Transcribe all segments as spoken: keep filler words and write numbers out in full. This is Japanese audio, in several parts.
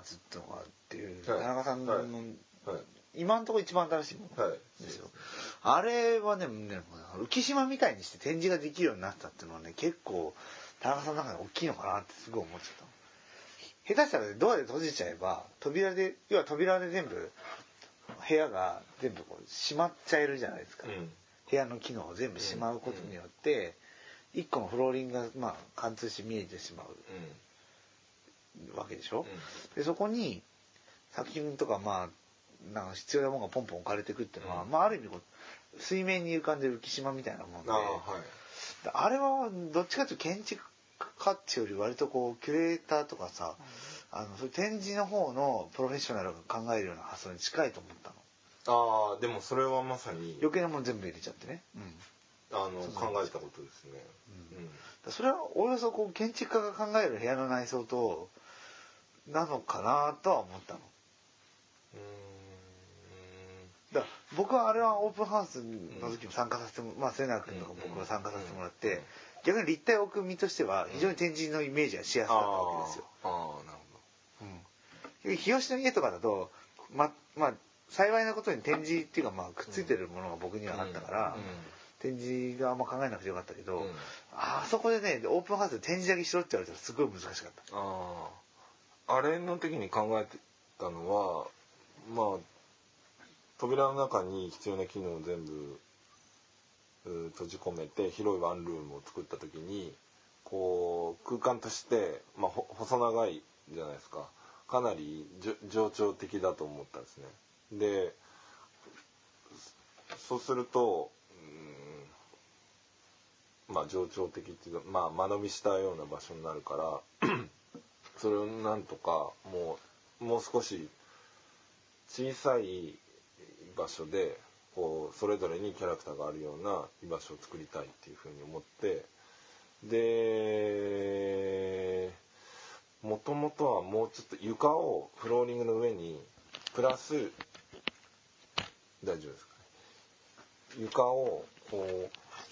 ツっていうのがっていう、はい、田中さんの、はいはい、今のところ一番新しいものですよ、はい、あれはね、ね浮島みたいにして展示ができるようになったっていうのはね、結構田中さんの中で大きいのかなってすごい思っちゃった。下手したら、ね、ドアで閉じちゃえば扉で、要は扉で全部部屋が全部こう閉まっちゃえるじゃないですか、うん、部屋の機能を全部しまうことによって、うん、一個のフローリングが、まあ、貫通して見えてしまう、うん、わけでしょ、うん、でそこに作品とか、まあ、なんか必要なものがポンポン置かれていくっていうのは、うん、まあ、ある意味こう水面に浮かんでる浮島みたいなもんで、あ、はい、あれはどっちかというと建築家っていうより割とこうキュレーターとかさ、うん、あのそういう展示の方のプロフェッショナルが考えるような発想に近いと思ったの。 ああ、でもそれはまさに余計なもの全部入れちゃってね、うん、 あの考えたことですね、 うんうん、それはおよそこう建築家が考える部屋の内装となのかなとは思ったの。うーん、だから僕はあれはオープンハウスの時も参加させても、うん、まあ末永君とか僕は参加させてもらって、うんうん、逆に立体置く身としては非常に展示のイメージがしやすかったわけですよ。ああ、なるほど。うん、日吉の家とかだとままあ幸いなことに展示っていうか、まあくっついてるものが僕にはあったから、うんうん、展示があんま考えなくてよかったけど、うん、あそこでねオープンハウスで展示だけしろって言われたらすごい難しかった。 ああ、あれの時に考えてたのは、まあ扉の中に必要な機能を全部閉じ込めて広いワンルームを作った時にこう空間として、まあ、細長いじゃないですか。かなり冗長的だと思ったんですね。でそうすると、うん、まあ冗長的っていうか、まあ間延びしたような場所になるからそれをなんとかもうもう少し小さい場所でこうそれぞれにキャラクターがあるような居場所を作りたいっていうふうに思って、でもともとはもうちょっと床をフローリングの上にプラス大丈夫ですかね、床をこ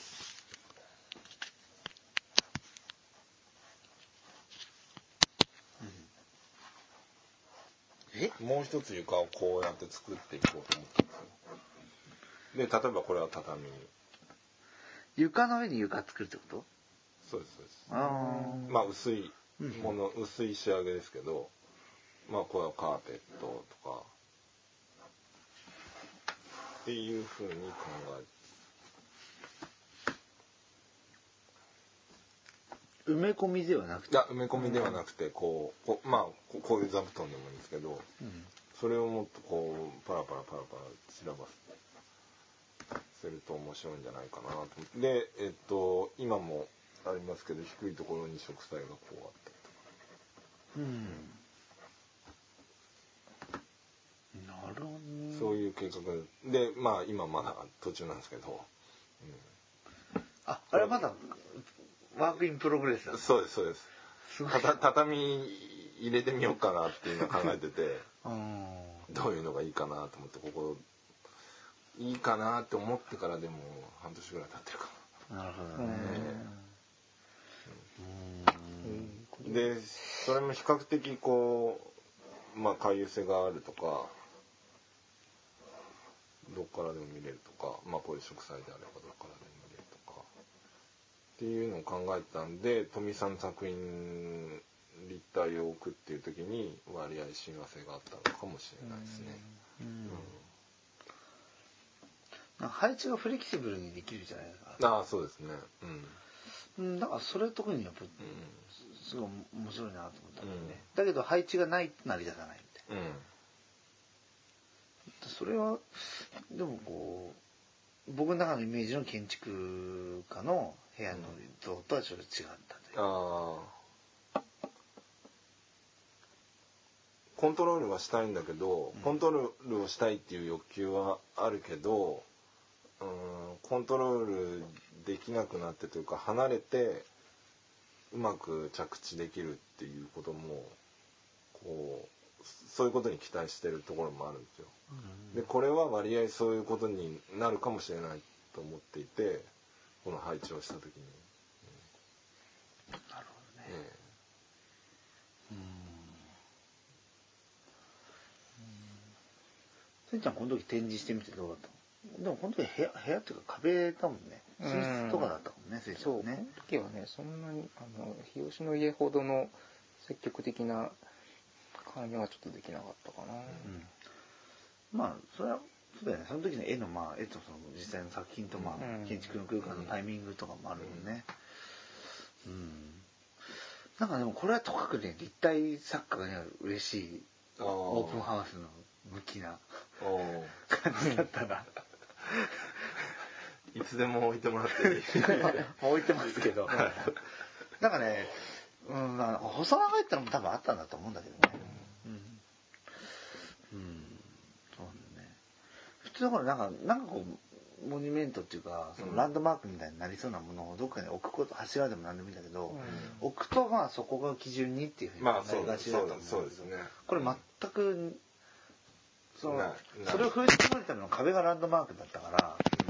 う、えもう一つ床をこうやって作っていこうと思ったんですよ。で例えばこれは畳、 床の上に床作るってこと？ そうですそうです。あまあ薄いもの、うん、薄い仕上げですけど、まあこれはカーペットとかっていうふうに考え埋め込みではなくて、 いや埋め込みではなくてこう、こまあこういう座布団でもいいんですけど、うん、それをもっとこうパラパラパラパラ散らばせると面白いんじゃないかなと思って、でえっと今もありますけど低いところに植栽がこうあったりとか、うん、なるほどね。そういう計画でまあ今まだ途中なんですけど、 うん、ああれはまだワークインプログレスだ。 そうですそうです。たた畳入れてみようかなっていうのを考えててどういうのがいいかなと思って、ここいいかなって思ってからでも半年ぐらい経ってるかな。なるほどね。うん、でそれも比較的こうまあ回遊性があるとかどっからでも見れるとか、まあこういう植栽であればどっからでも見れるとかっていうのを考えたんで、富さんの作品立体を置くっていう時に割合親和性があったのかもしれないですね。うんうん、配置がフレキシブルにできるじゃないですか。 ああそうですね。 うん。だからそれ特にやっぱすごい面白いなと思ったんだよね。うん、だけど配置がないと成り立たないみたいな。うん、それはでもこう僕の中のイメージの建築家の部屋の像とはちょっと違ったという。ああ。 コントロールはしたいんだけど、うん、コントロールをしたいっていう欲求はあるけど、うん、コントロールできなくなってというか離れてうまく着地できるっていうこともこうそういうことに期待してるところもあるんですよ。うん、でこれは割合そういうことになるかもしれないと思っていて、この配置をした時に、 うん、なるほどね。ええ、 せんちゃんこの時展示してみてどうだったの？でもこの時部屋部屋っていうか壁だもんね。寝室とかだったもんね、せんちゃんね。 そう、この時はね、そんなにあの日吉の家ほどの積極的な関与はちょっとできなかったかな。うん、 まあそれはそうだよね。その時の絵のまあ絵とその実際の作品とまあ、うん、建築の空間のタイミングとかもあるもんね。うん。うん、なんかでもこれはとかくね立体作家がね嬉しいオープンハウスの向きな感じだったな。 いつでも置いてもらっていい。 置いてますけど。なんかね、うん、細長いってのも多分あったんだと思うんだけどね。うん。うん。そうね。普通だからなんか、なんかこう、モニュメントっていうか、そのランドマークみたいになりそうなものをどっかに置くこと、柱でも何でもいいんだけど、うん、置くとまあそこが基準にっていうふうになりがちだと思うんだけど、 そうですね。 これ全く、そのそれを封じ込めるための壁がランドマークだったから、うん、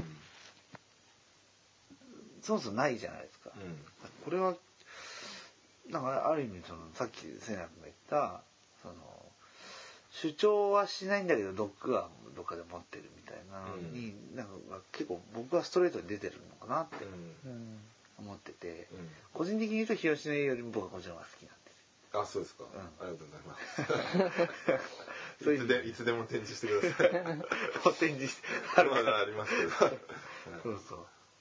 そもそもないじゃないですか。うん、これはなんかある意味そのさっきせいな君が言ったその主張はしないんだけどドッグはどっかで持ってるみたいなのに、うん、なんか結構僕はストレートに出てるのかなって思ってて、うん、個人的に言うと日吉の家よりも僕はこっちの方が好きなんです。 あ、そうですか。うん、ありがとうございます。いつでいつでも展示してください。 もう展示してまだありますけど。そうそう。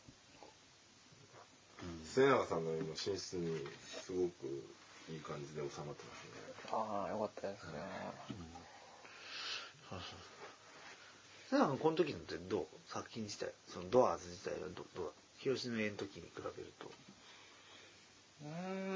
末永さんの今寝室にすごくいい感じで収まってますね。 ああ、よかったですね。うん、 そうそう。末永さんこの時のってどう？作品自体、そのドアーズ自体はどどうだ？日吉の家の時に比べると。 う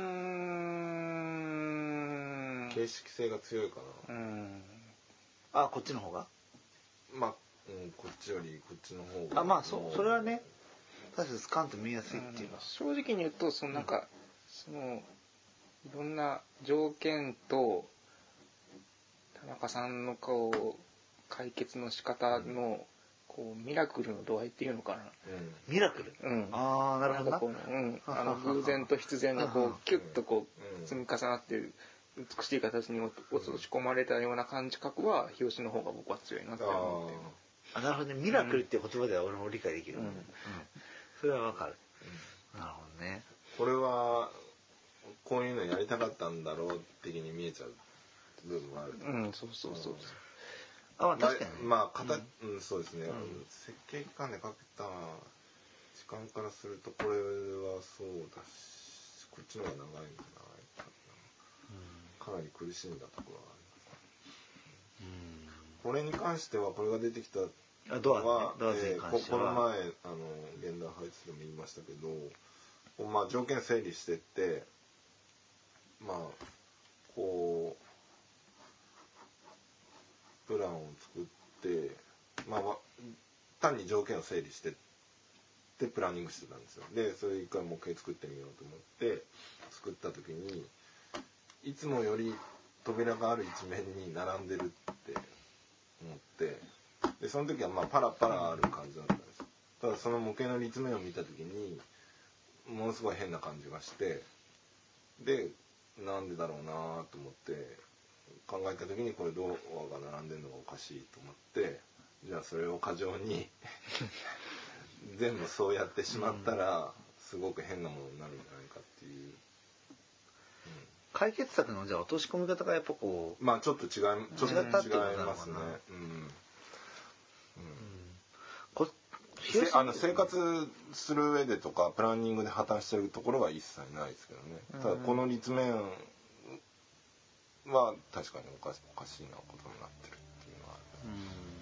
ーん。 形式性が強いかな。うん。 あ、こっちの方が？ まあ、うん、こっちよりこっちの方が。 あ、まあそそれはね。確かにスカンと見やすいっていうのは、 うん、正直に言うとそのなんか、うん、そのいろんな条件と田中さんのこう解決の仕方のこうミラクルの度合いっていうのかな、 うん、ミラクル、 うん、 ああなるほどな、 なんかこう、うん、あの偶然と必然がこうキュッとこう積み重なってる美しい形に落とし込まれたような感じ覚は日吉の方が僕は強いなって思ってる。 あ、なるほどね。ミラクルっていう言葉では俺も理解できる、うんうん、それはわかる、うん、なるほどね。 これはこういうのやりたかったんだろう的に見えちゃう部分もある。 うん、そうそうそう。 あ、まあ確かに、ね。 まあ、まあ、うん、うん、そうですね。うん、設計期間でかけた時間からするとこれはそうだし、こっちの方が長いんじゃないかな。かなり苦しんだところはあります、ね。うん、これに関してはこれが出てきたあドアは、ね、ドアえー、こ, この前あの現代配置でも言いましたけど、まあ条件整理してってまあこうプランを作ってまあ単に条件を整理してってプランニングしてたんですよ。でそれ一回もう一回作ってみようと思って作った時にいつもより扉がある一面に並んでるって思ってでその時はまあパラパラある感じだったんです。ただその模型の立面を見た時にものすごい変な感じがしてでなんでだろうなと思って考えた時にこれドアが並んでるのがおかしいと思ってじゃあそれを過剰に全部そうやってしまったらすごく変なものになるんじゃないかっていう、うん、 解決策のじゃあ落とし込み方がやっぱこうまあちょっと違いちょっと違いますね。うんうんこあの生活する上でとかプランニングで破綻してるところは一切ないですけどね。ただこの立面は確かにおかし、おかしいなことになってるっていうのはある。